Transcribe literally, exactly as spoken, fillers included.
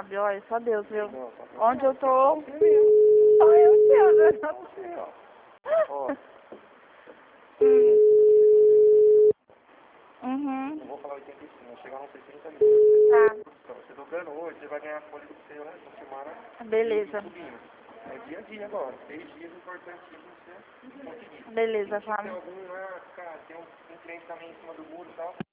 sabe, olha, só Deus, viu? Não, só pra- Onde eu tô... Você mesmo. Só eu sei, eu Só você, ó. Ó, Hum. Uhum. não vou falar oitenta e cinco, vou chegar nos sessenta mil. Tá, Então, você tocando hoje, você vai ganhar folha do seu, né? Na semana. beleza. E subindo. É dia a dia agora. Três dias importantíssimos você conseguir. Beleza, Se tem Fábio. algum lá, cara, tem um, um cliente também em cima do muro e tal.